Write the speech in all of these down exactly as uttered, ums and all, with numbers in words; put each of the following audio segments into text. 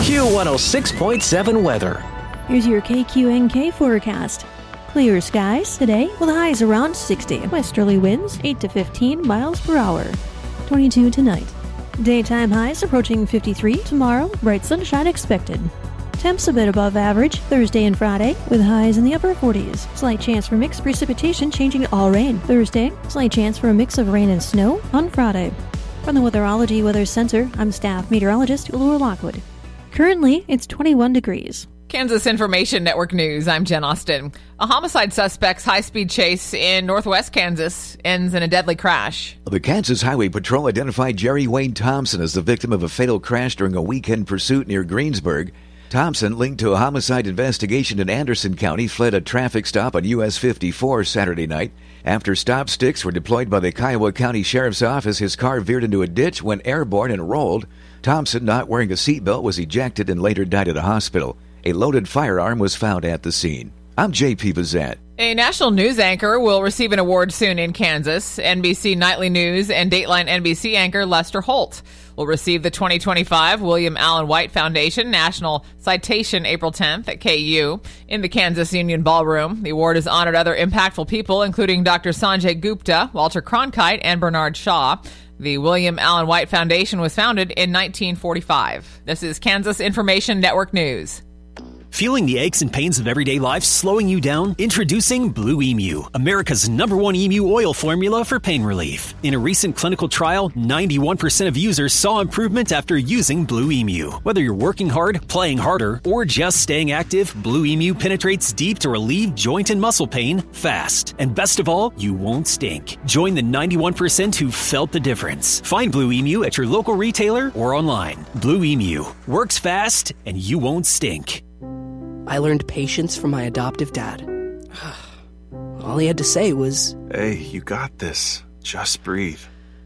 Q one oh six point seven weather. Here's your K Q N K forecast. Clear skies today with highs around sixty. Westerly winds eight to fifteen miles per hour. twenty-two tonight. Daytime highs approaching fifty-three. Tomorrow, bright sunshine expected. Temps a bit above average Thursday and Friday with highs in the upper forties. Slight chance for mixed precipitation changing to all rain. Thursday, slight chance for a mix of rain and snow on Friday. From the Weatherology Weather Center, I'm staff meteorologist Laura Lockwood. Currently, it's twenty-one degrees. Kansas Information Network News, I'm Jen Austin. A homicide suspect's high-speed chase in northwest Kansas ends in a deadly crash. The Kansas Highway Patrol identified Jerry Wayne Thompson as the victim of a fatal crash during a weekend pursuit near Greensburg. Thompson, linked to a homicide investigation in Anderson County, fled a traffic stop on U S fifty-four Saturday night. After stop sticks were deployed by the Kiowa County Sheriff's Office, his car veered into a ditch, went airborne, and rolled. Thompson, not wearing a seatbelt, was ejected and later died at a hospital. A loaded firearm was found at the scene. I'm J P Bazette. A national news anchor will receive an award soon in Kansas. N B C Nightly News and Dateline N B C anchor Lester Holt will receive the twenty twenty-five William Allen White Foundation National Citation April tenth at K U in the Kansas Union Ballroom. The award has honored other impactful people, including Doctor Sanjay Gupta, Walter Cronkite, and Bernard Shaw. The William Allen White Foundation was founded in nineteen forty-five. This is Kansas Information Network News. Feeling the aches and pains of everyday life slowing you down? Introducing Blue Emu, America's number one emu oil formula for pain relief. In a recent clinical trial, ninety-one percent of users saw improvement after using Blue Emu. Whether you're working hard, playing harder, or just staying active, Blue Emu penetrates deep to relieve joint and muscle pain fast. And best of all, you won't stink. Join the ninety-one percent who felt the difference. Find Blue Emu at your local retailer or online. Blue Emu works fast and you won't stink. I learned patience from my adoptive dad. All he had to say was, "Hey, you got this. Just breathe."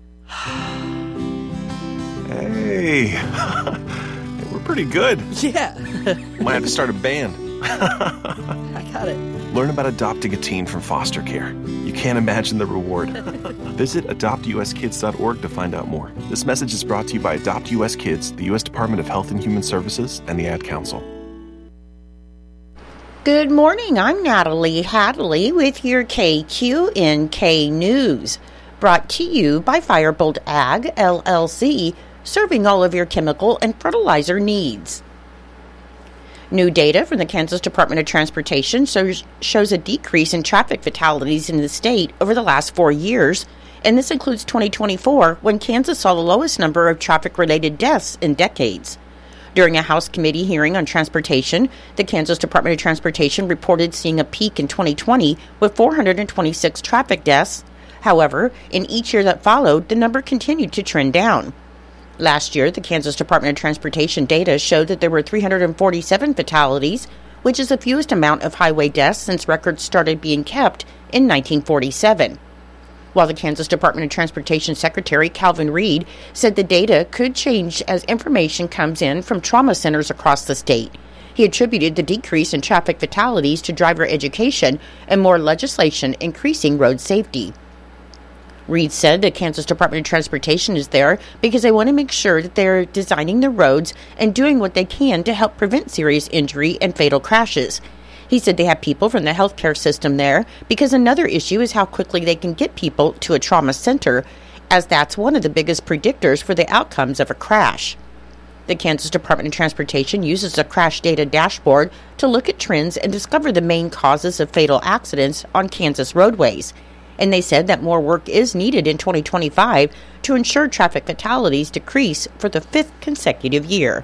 Hey, we're pretty good. Yeah. Might have to start a band. I got it. Learn about adopting a teen from foster care. You can't imagine the reward. Visit adopt u s kids dot org to find out more. This message is brought to you by Adopt U S Kids, the U S Department of Health and Human Services, and the Ad Council. Good morning, I'm Natalie Hadley with your K Q N K News, brought to you by Firebolt Ag, L L C, serving all of your chemical and fertilizer needs. New data from the Kansas Department of Transportation shows, shows a decrease in traffic fatalities in the state over the last four years, and this includes twenty twenty-four, when Kansas saw the lowest number of traffic-related deaths in decades. During a House committee hearing on transportation, the Kansas Department of Transportation reported seeing a peak in twenty twenty with four hundred twenty-six traffic deaths. However, in each year that followed, the number continued to trend down. Last year, the Kansas Department of Transportation data showed that there were three hundred forty-seven fatalities, which is the fewest amount of highway deaths since records started being kept in nineteen forty-seven. While the Kansas Department of Transportation Secretary Calvin Reed said the data could change as information comes in from trauma centers across the state. He attributed the decrease in traffic fatalities to driver education and more legislation increasing road safety. Reed said the Kansas Department of Transportation is there because they want to make sure that they're designing the roads and doing what they can to help prevent serious injury and fatal crashes. He said they have people from the healthcare system there because another issue is how quickly they can get people to a trauma center, as that's one of the biggest predictors for the outcomes of a crash. The Kansas Department of Transportation uses a crash data dashboard to look at trends and discover the main causes of fatal accidents on Kansas roadways. And they said that more work is needed in twenty twenty-five to ensure traffic fatalities decrease for the fifth consecutive year.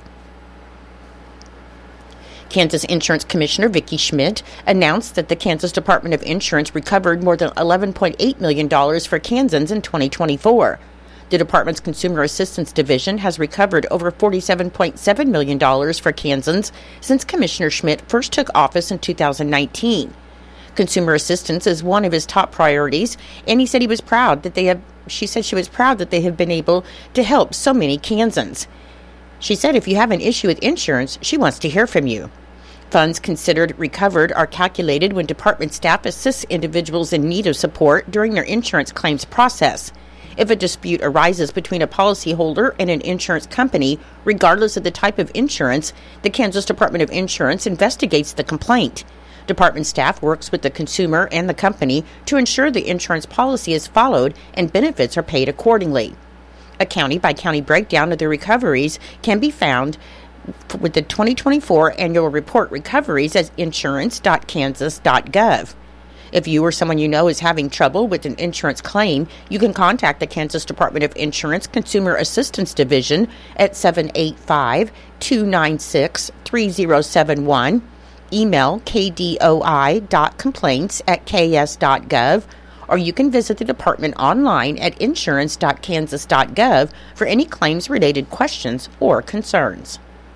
Kansas Insurance Commissioner Vicki Schmidt announced that the Kansas Department of Insurance recovered more than eleven point eight million dollars for Kansans in twenty twenty-four. The department's Consumer Assistance Division has recovered over forty-seven point seven million dollars for Kansans since Commissioner Schmidt first took office in two thousand nineteen. Consumer assistance is one of his top priorities, and he said he was proud that they have she said she was proud that they have been able to help so many Kansans. She said if you have an issue with insurance, she wants to hear from you. Funds considered recovered are calculated when department staff assists individuals in need of support during their insurance claims process. If a dispute arises between a policyholder and an insurance company, regardless of the type of insurance, the Kansas Department of Insurance investigates the complaint. Department staff works with the consumer and the company to ensure the insurance policy is followed and benefits are paid accordingly. A county-by-county breakdown of the recoveries can be found with the twenty twenty-four annual report recoveries at insurance dot kansas dot gov. If you or someone you know is having trouble with an insurance claim, you can contact the Kansas Department of Insurance Consumer Assistance Division at seven eight five, two nine six, three zero seven one, email k d o i dot complaints at k s dot gov, or you can visit the department online at insurance dot kansas dot gov for any claims-related questions or concerns.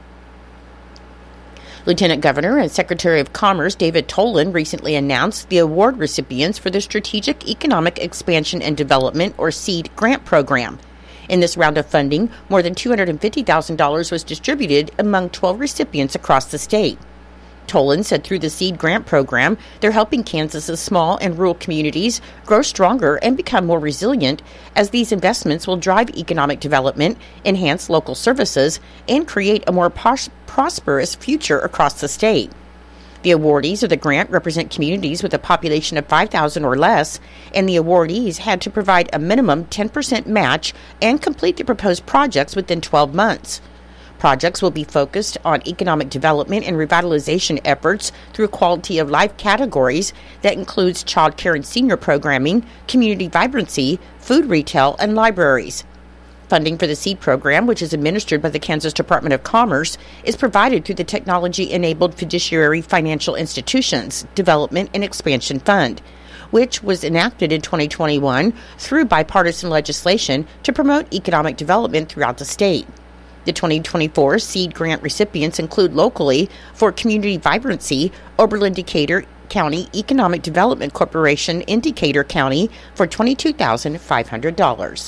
Lieutenant Governor and Secretary of Commerce David Tolan recently announced the award recipients for the Strategic Economic Expansion and Development, or SEED, grant program. In this round of funding, more than two hundred fifty thousand dollars was distributed among twelve recipients across the state. Tolan said through the SEED grant program, they're helping Kansas's small and rural communities grow stronger and become more resilient, as these investments will drive economic development, enhance local services, and create a more pos- prosperous future across the state. The awardees of the grant represent communities with a population of five thousand or less, and the awardees had to provide a minimum ten percent match and complete the proposed projects within twelve months. Projects will be focused on economic development and revitalization efforts through quality of life categories that includes child care and senior programming, community vibrancy, food retail, and libraries. Funding for the SEED program, which is administered by the Kansas Department of Commerce, is provided through the Technology-Enabled Fiduciary Financial Institutions Development and Expansion Fund, which was enacted in twenty twenty-one through bipartisan legislation to promote economic development throughout the state. The twenty twenty-four SEED grant recipients include locally for Community Vibrancy, Oberlin Decatur County Economic Development Corporation in Decatur County for twenty-two thousand five hundred dollars.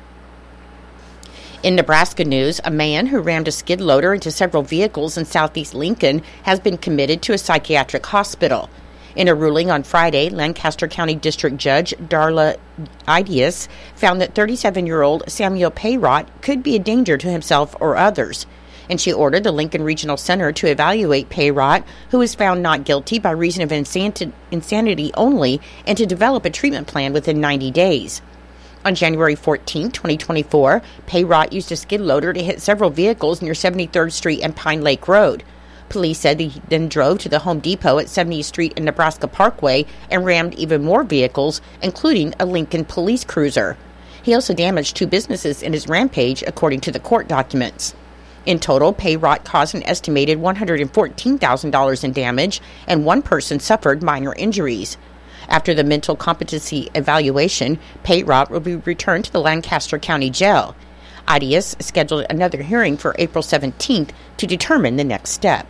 In Nebraska news, a man who rammed a skid loader into several vehicles in southeast Lincoln has been committed to a psychiatric hospital. In a ruling on Friday, Lancaster County District Judge Darla Ideas found that thirty-seven-year-old Samuel Payrot could be a danger to himself or others, and she ordered the Lincoln Regional Center to evaluate Payrot, who was found not guilty by reason of insanity, insanity only, and to develop a treatment plan within ninety days. On January fourteenth, twenty twenty-four, Payrot used a skid loader to hit several vehicles near seventy-third Street and Pine Lake Road. Police said he then drove to the Home Depot at seventieth Street and Nebraska Parkway and rammed even more vehicles, including a Lincoln police cruiser. He also damaged two businesses in his rampage, according to the court documents. In total, Payrot caused an estimated one hundred fourteen thousand dollars in damage, and one person suffered minor injuries. After the mental competency evaluation, Payrot will be returned to the Lancaster County Jail. Ideas scheduled another hearing for April seventeenth to determine the next step.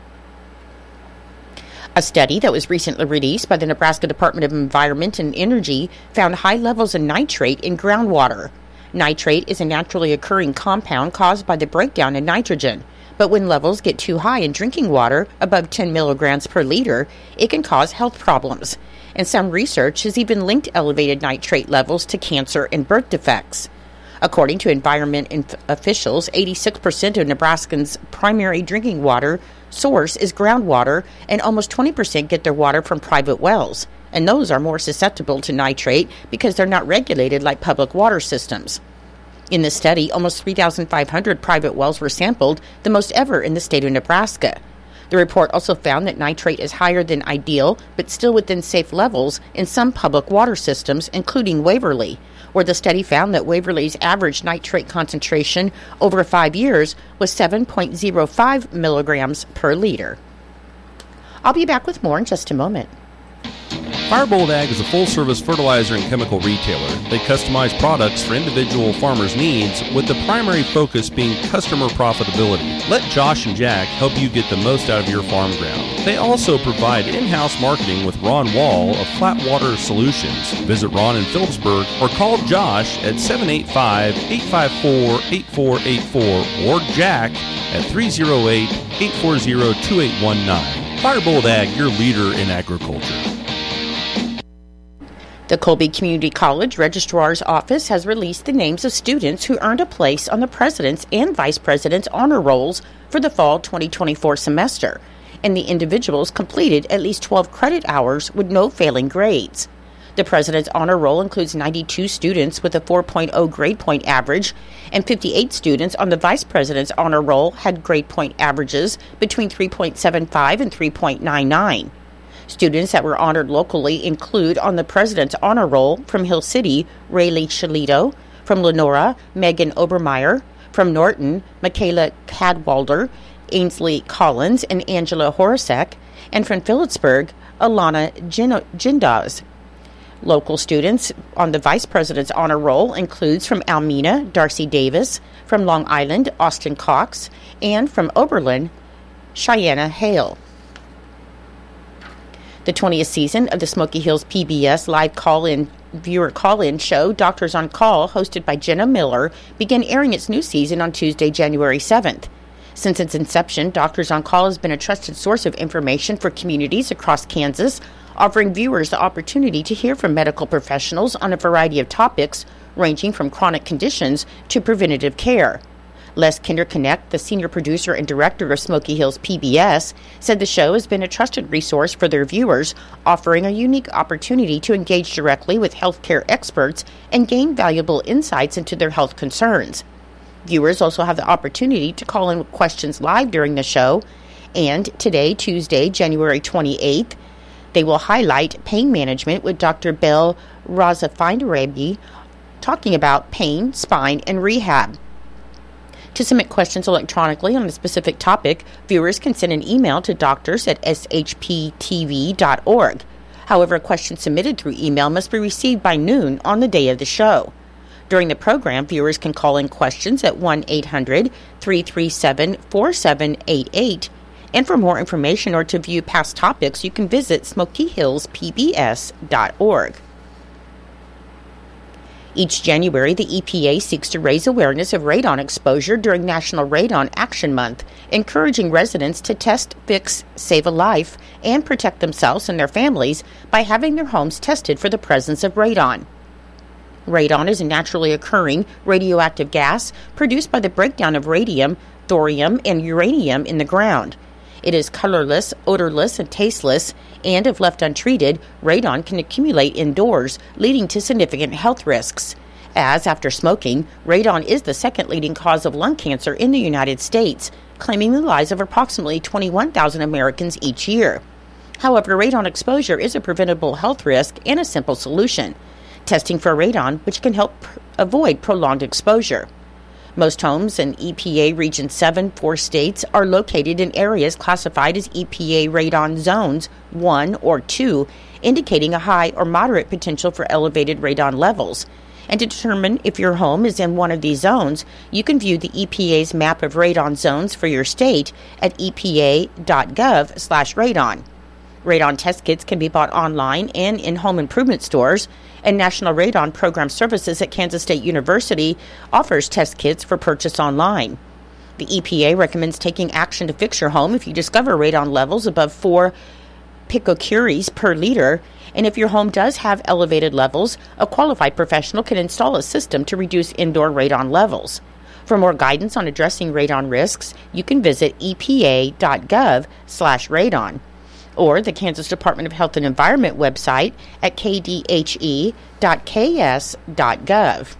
A study that was recently released by the Nebraska Department of Environment and Energy found high levels of nitrate in groundwater. Nitrate is a naturally occurring compound caused by the breakdown in nitrogen, but when levels get too high in drinking water, above ten milligrams per liter, it can cause health problems. And some research has even linked elevated nitrate levels to cancer and birth defects. According to environment inf- officials, eighty-six percent of Nebraskans' primary drinking water source is groundwater, and almost twenty percent get their water from private wells, and those are more susceptible to nitrate because they're not regulated like public water systems. In the study, almost three thousand five hundred private wells were sampled, the most ever in the state of Nebraska. The report also found that nitrate is higher than ideal, but still within safe levels in some public water systems, including Waverly, where the study found that Waverly's average nitrate concentration over five years was seven point zero five milligrams per liter. I'll be back with more in just a moment. Firebolt Ag is a full-service fertilizer and chemical retailer. They customize products for individual farmers' needs, with the primary focus being customer profitability. Let Josh and Jack help you get the most out of your farm ground. They also provide in-house marketing with Ron Wall of Flatwater Solutions. Visit Ron in Phillipsburg or call Josh at seven eight five, eight five four, eight four eight four or Jack at three oh eight, eight four zero, two eight one nine. Firebolt Ag, your leader in agriculture. The Colby Community College Registrar's Office has released the names of students who earned a place on the President's and Vice President's honor rolls for the fall twenty twenty-four semester, and the individuals completed at least twelve credit hours with no failing grades. The President's honor roll includes ninety-two students with a four point oh grade point average, and fifty-eight students on the Vice President's honor roll had grade point averages between three point seven five and three point nine nine. Students that were honored locally include on the President's honor roll from Hill City, Rayleigh Shalito, from Lenora, Megan Obermeyer, from Norton, Michaela Cadwalder, Ainsley Collins, and Angela Horacek, and from Phillipsburg, Alana Gindas. Local students on the Vice President's honor roll includes from Almena, Darcy Davis, from Long Island, Austin Cox, and from Oberlin, Cheyenne Hale. The twentieth season of the Smoky Hills P B S live call-in viewer call-in show, Doctors on Call, hosted by Jenna Miller, began airing its new season on Tuesday, January seventh. Since its inception, Doctors on Call has been a trusted source of information for communities across Kansas, offering viewers the opportunity to hear from medical professionals on a variety of topics, ranging from chronic conditions to preventative care. Les Kinderknecht, the senior producer and director of Smoky Hills P B S, said the show has been a trusted resource for their viewers, offering a unique opportunity to engage directly with healthcare experts and gain valuable insights into their health concerns. Viewers also have the opportunity to call in with questions live during the show, and today, Tuesday, January twenty-eighth, they will highlight pain management with Doctor Bell Razafindarebi, talking about pain, spine, and rehab. To submit questions electronically on a specific topic, viewers can send an email to doctors at s h p t v dot org. However, a question submitted through email must be received by noon on the day of the show. During the program, viewers can call in questions at one eight hundred three three seven four seven eight eight. And for more information or to view past topics, you can visit smoky hills p b s dot org. Each January, the E P A seeks to raise awareness of radon exposure during National Radon Action Month, encouraging residents to test, fix, save a life, and protect themselves and their families by having their homes tested for the presence of radon. Radon is a naturally occurring radioactive gas produced by the breakdown of radium, thorium, and uranium in the ground. It is colorless, odorless, and tasteless, and if left untreated, radon can accumulate indoors, leading to significant health risks. As, after smoking, radon is the second leading cause of lung cancer in the United States, claiming the lives of approximately twenty-one thousand Americans each year. However, radon exposure is a preventable health risk and a simple solution: testing for radon, which can help pr- avoid prolonged exposure. Most homes in E P A Region seven, four states, are located in areas classified as E P A radon zones one or two, indicating a high or moderate potential for elevated radon levels. And to determine if your home is in one of these zones, you can view the E P A's map of radon zones for your state at e p a dot gov slash radon. Radon test kits can be bought online and in home improvement stores, and National Radon Program Services at Kansas State University offers test kits for purchase online. The E P A recommends taking action to fix your home if you discover radon levels above four picocuries per liter, and if your home does have elevated levels, a qualified professional can install a system to reduce indoor radon levels. For more guidance on addressing radon risks, you can visit e p a dot gov slash radon. Or the Kansas Department of Health and Environment website at k d h e dot k s dot gov.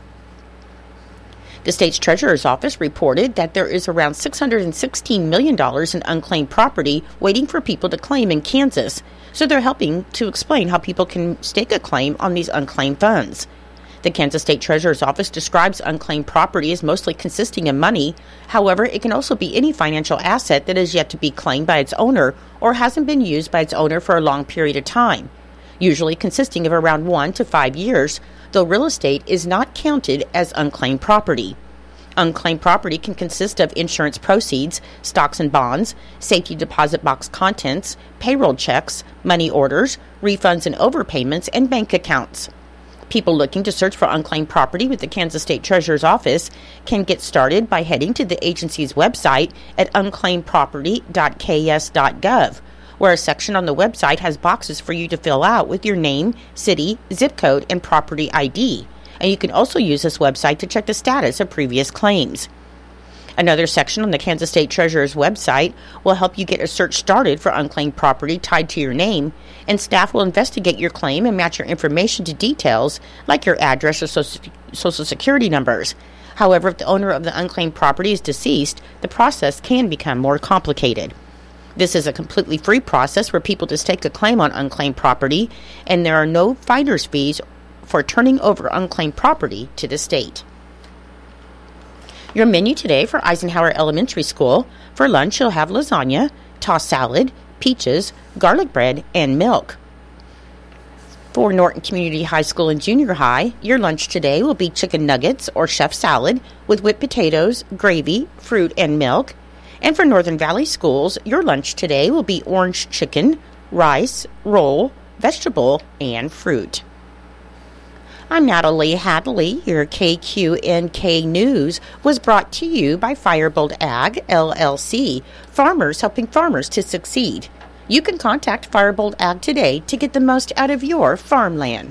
The state's treasurer's office reported that there is around six hundred sixteen million dollars in unclaimed property waiting for people to claim in Kansas, so they're helping to explain how people can stake a claim on these unclaimed funds. The Kansas State Treasurer's Office describes unclaimed property as mostly consisting of money. However, it can also be any financial asset that is yet to be claimed by its owner or hasn't been used by its owner for a long period of time, usually consisting of around one to five years, though real estate is not counted as unclaimed property. Unclaimed property can consist of insurance proceeds, stocks and bonds, safety deposit box contents, payroll checks, money orders, refunds and overpayments, and bank accounts. People looking to search for unclaimed property with the Kansas State Treasurer's Office can get started by heading to the agency's website at unclaimed property dot k s dot gov where a section on the website has boxes for you to fill out with your name, city, zip code, and property I D. And you can also use this website to check the status of previous claims. Another section on the Kansas State Treasurer's website will help you get a search started for unclaimed property tied to your name, and staff will investigate your claim and match your information to details like your address or social security numbers. However, if the owner of the unclaimed property is deceased, the process can become more complicated. This is a completely free process where people just take a claim on unclaimed property, and there are no finder's fees for turning over unclaimed property to the state. Your menu today for Eisenhower Elementary School: for lunch you'll have lasagna, tossed salad, peaches, garlic bread, and milk. For Norton Community High School and Junior High, your lunch today will be chicken nuggets or chef salad with whipped potatoes, gravy, fruit, and milk. And for Northern Valley Schools, your lunch today will be orange chicken, rice, roll, vegetable, and fruit. I'm Natalie Hadley. Your K Q N K News was brought to you by Firebolt Ag, L L C, farmers helping farmers to succeed. You can contact Firebolt Ag today to get the most out of your farmland.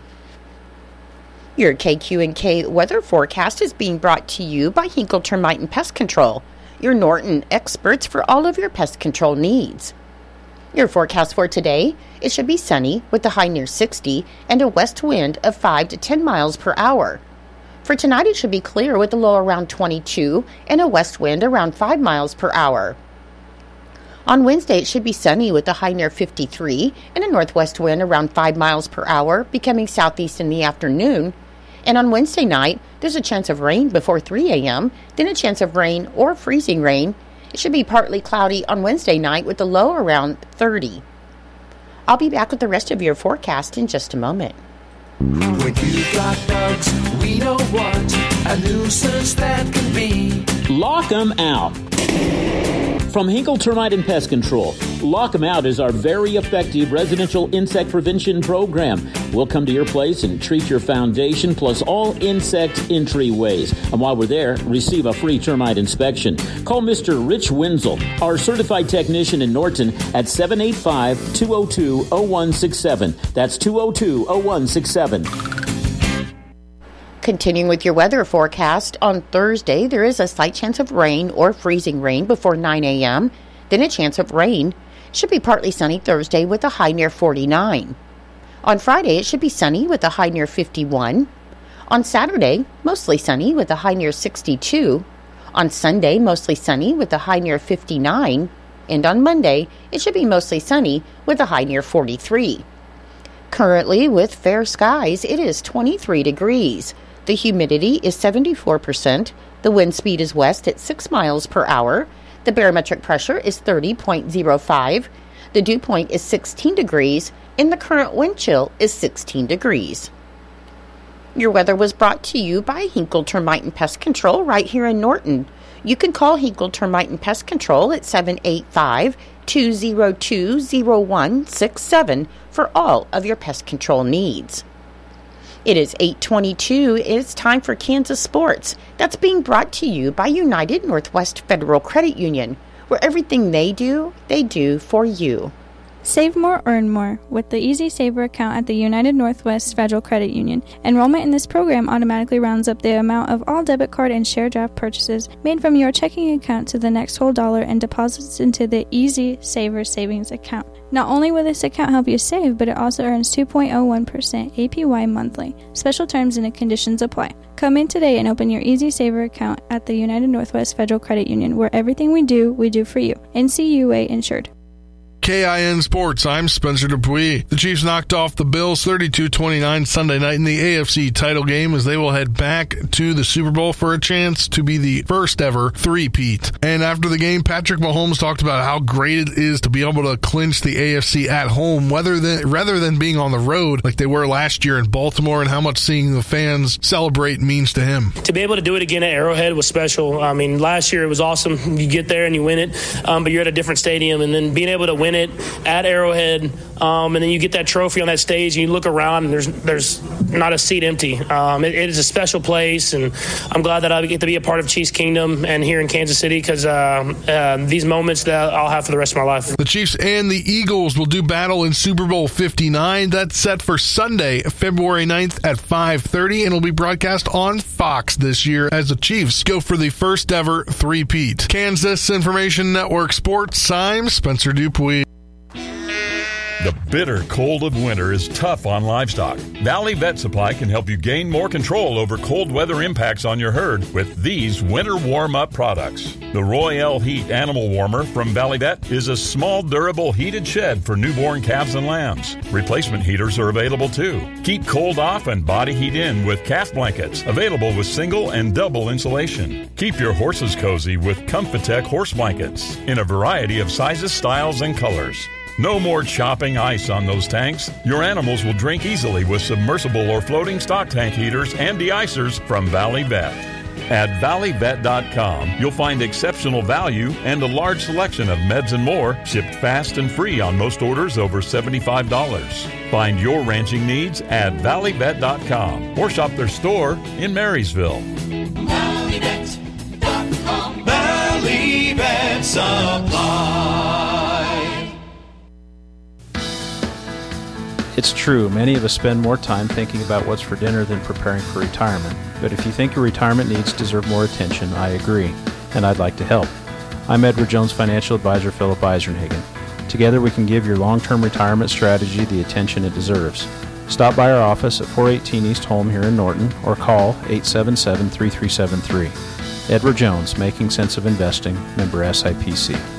Your K Q N K weather forecast is being brought to you by Hinkle Termite and Pest Control, your Norton experts for all of your pest control needs. Your forecast for today: it should be sunny with a high near sixty and a west wind of five to ten miles per hour. For tonight, it should be clear with a low around twenty-two and a west wind around five miles per hour. On Wednesday, it should be sunny with a high near fifty-three and a northwest wind around five miles per hour, becoming southeast in the afternoon. And on Wednesday night, there's a chance of rain before three a.m., then a chance of rain or freezing rain. It should be partly cloudy on Wednesday night with a low around thirty. I'll be back with the rest of your forecast in just a moment. When you got bugs, we know what a nuisance that can be. Lock 'em out. From Hinkle Termite and Pest Control, Lock 'em Out is our very effective residential insect prevention program. We'll come to your place and treat your foundation plus all insect entryways. And while we're there, receive a free termite inspection. Call Mister Rich Wenzel, our certified technician in Norton, at seven eight five, two oh two, oh one six seven. That's two oh two, oh one six seven. Continuing with your weather forecast, on Thursday there is a slight chance of rain or freezing rain before nine a.m., then a chance of rain. It should be partly sunny Thursday with a high near forty-nine. On Friday, it should be sunny with a high near fifty-one. On Saturday, mostly sunny with a high near sixty-two. On Sunday, mostly sunny with a high near fifty-nine. And on Monday, it should be mostly sunny with a high near forty-three. Currently, with fair skies, it is twenty-three degrees. The humidity is seventy-four percent. The wind speed is west at six miles per hour. The barometric pressure is thirty point oh five. The dew point is sixteen degrees, and the current wind chill is sixteen degrees. Your weather was brought to you by Hinkle Termite and Pest Control right here in Norton. You can call Hinkle Termite and Pest Control at seven eight five, two oh two, oh one six seven for all of your pest control needs. It is eight twenty-two. It's time for Kansas Sports. That's being brought to you by United Northwest Federal Credit Union, where everything they do, they do for you. Save more, earn more with the Easy Saver account at the United Northwest Federal Credit Union. Enrollment in this program automatically rounds up the amount of all debit card and share draft purchases made from your checking account to the next whole dollar and deposits into the Easy Saver savings account. Not only will this account help you save, but it also earns two point oh one percent A P Y monthly. Special terms and conditions apply. Come in today and open your Easy Saver account at the United Northwest Federal Credit Union, where everything we do, we do for you. N C U A insured. K I N Sports, I'm Spencer Dupuis. The Chiefs knocked off the Bills thirty-two twenty-nine Sunday night in the A F C title game as they will head back to the Super Bowl for a chance to be the first ever three-peat. And after the game, Patrick Mahomes talked about how great it is to be able to clinch the A F C at home rather than, rather than being on the road like they were last year in Baltimore, and how much seeing the fans celebrate means to him. To be able to do it again at Arrowhead was special. I mean, last year it was awesome. You get there and you win it, um, but you're at a different stadium, and then being able to win win it at Arrowhead, um, and then you get that trophy on that stage, and you look around, and there's there's not a seat empty. Um, it, it is a special place, and I'm glad that I get to be a part of Chiefs Kingdom and here in Kansas City, because uh, uh, these moments that I'll have for the rest of my life. The Chiefs and the Eagles will do battle in Super Bowl fifty-nine. That's set for Sunday, February ninth at five thirty, and will be broadcast on Fox this year as the Chiefs go for the first ever three-peat. Kansas Information Network Sports, I'm Spencer Dupuis. The bitter cold of winter is tough on livestock. Valley Vet Supply can help you gain more control over cold weather impacts on your herd with these winter warm-up products. The Royale Heat Animal Warmer from Valley Vet is a small, durable heated shed for newborn calves and lambs. Replacement heaters are available too. Keep cold off and body heat in with calf blankets, available with single and double insulation. Keep your horses cozy with Comfitech horse blankets in a variety of sizes, styles, and colors. No more chopping ice on those tanks. Your animals will drink easily with submersible or floating stock tank heaters and de-icers from Valley Vet. At valley vet dot com, you'll find exceptional value and a large selection of meds and more, shipped fast and free on most orders over seventy-five dollars. Find your ranching needs at valley vet dot com or shop their store in Marysville. valley vet dot com. Valley Vet Supply. It's true, many of us spend more time thinking about what's for dinner than preparing for retirement. But if you think your retirement needs deserve more attention, I agree, and I'd like to help. I'm Edward Jones Financial Advisor Philip Eisenhagen. Together we can give your long-term retirement strategy the attention it deserves. Stop by our office at four eighteen East Holm here in Norton or call eight seven seven, three three seven three. Edward Jones, Making Sense of Investing, member S I P C.